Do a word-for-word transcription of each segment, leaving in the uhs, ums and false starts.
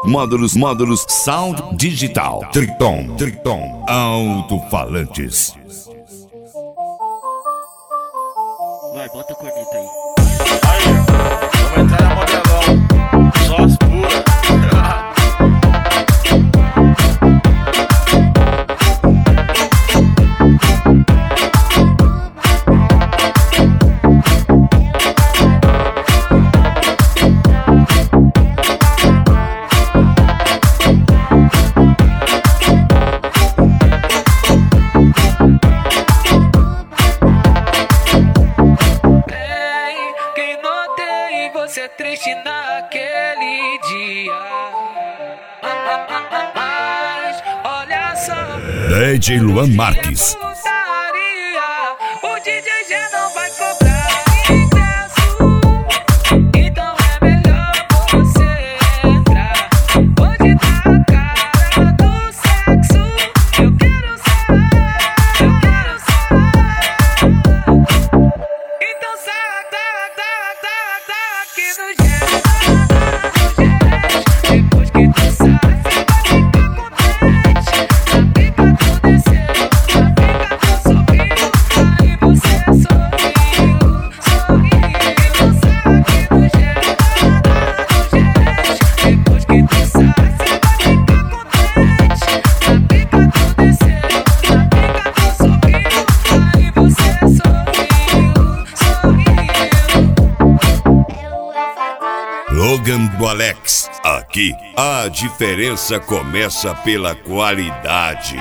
Módulos, módulos Sound Digital. Triton, Triton. Alto-falantes. Vai, bota a corneta aí. Aí, vamos entrar na modelão. Só as puras. Você triste naquele dia, mas olha só, D J Luan Marques. O D J já não vai cobrar ingresso, então é melhor você entrar. Hoje tá a cara do sexo, eu quero saber, eu quero saber. Então sai, sai, sai, sai, sai aqui no jeito, depois que tu sai, você vai ficar contente. A pica tu desceu, a pica tu subiu, aí você sorriu, sorriu. Então sai aqui no jeito, depois que tu sai, você vai ficar contente. A pica tu desceu, a pica tu subiu, aí você sorriu, sorriu. Logan do Alex. Aqui, a diferença começa pela qualidade.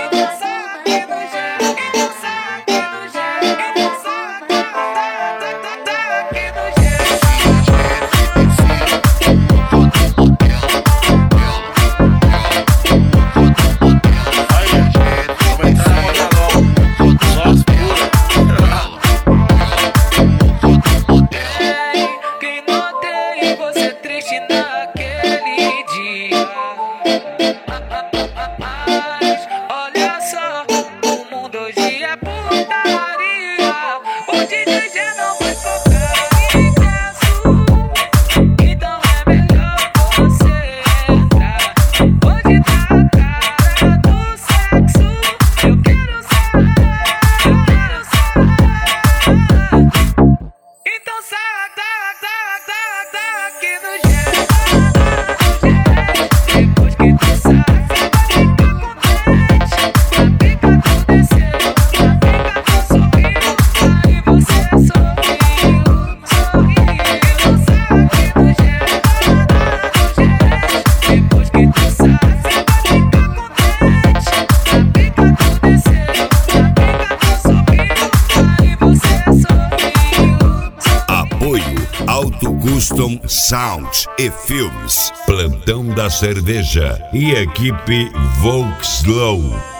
Auto Custom Sound e Filmes, Plantão da Cerveja e equipe Volkslow.